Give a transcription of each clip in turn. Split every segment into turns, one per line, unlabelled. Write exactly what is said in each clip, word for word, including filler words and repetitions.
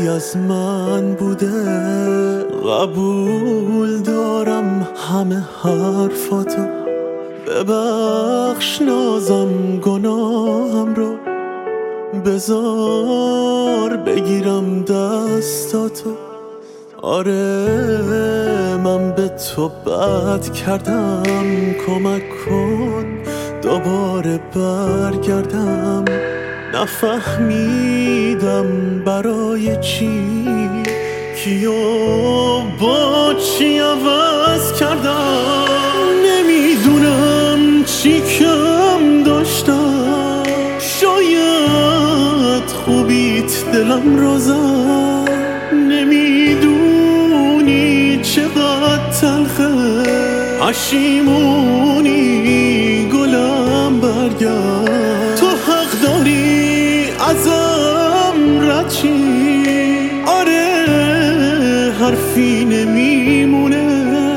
قبولی از من بوده. قبول دارم همه حرفاتو، ببخش نازم گناهم رو، بذار بگیرم دستاتو. آره من به تو بد کردم، کمک کن دوباره برگردم. نفهمیدم برای چی کیو با چی عوض کردم. نمیدونم چی کم داشتم، شاید خوبیت دلم رو زد. نمیدونی چقدر تلخه پشیمونی گلم برگرد. تو حق داری ازم رد چی، آره حرفی نمیمونه.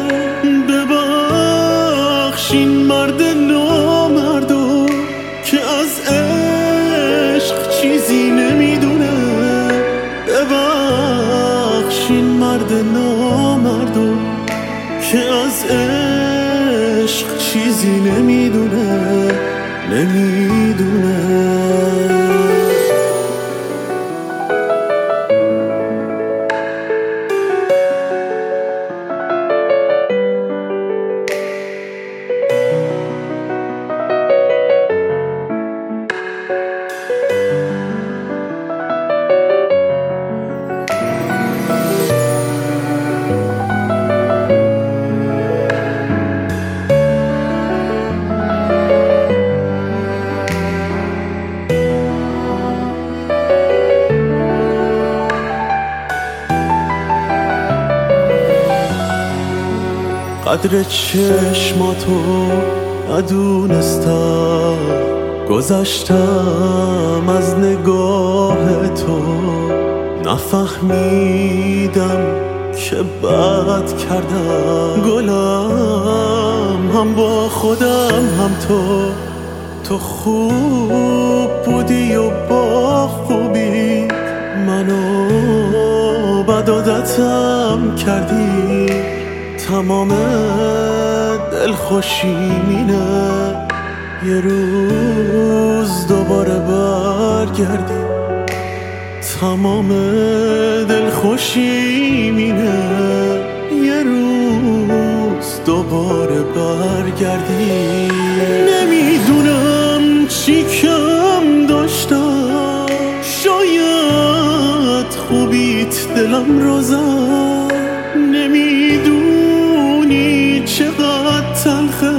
ببخش این مرد نامردو که از عشق چیزی نمیدونه. ببخش این مرد نامردو که از عشق چیزی نمیدونه نمیدونه. قدر چشماتو ندونستم، گذشتم از نگاه تو. نفهمیدم که بد کردم، گلم هم با خودم هم تو. تو خوب بودی و با خوبی منو بد عادتم کردی. تمام دلخوشی مینه یه روز دوباره برگردی. تمام دلخوشی مینه یه روز دوباره برگردی. نمیدونم چی کم داشتم، شاید خوبیت دلم رو زد. نمیدونی چقدر تلخه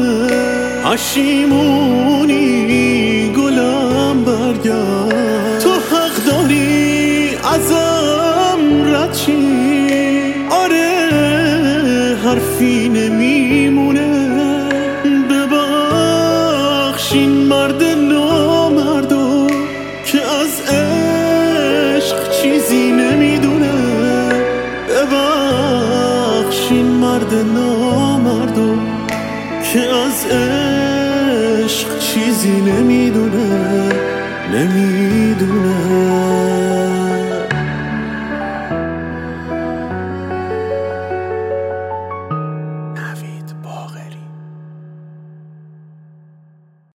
پشیمونی گلم برگرد. تو حق داری ازم رد چی، آره حرفی نمیمونه. ببخش این مرد نامردو که از عشق چیزی نمیدونه. ببخش این مرد نامردو که از عشق چیزی نمیدونه نمیدونه.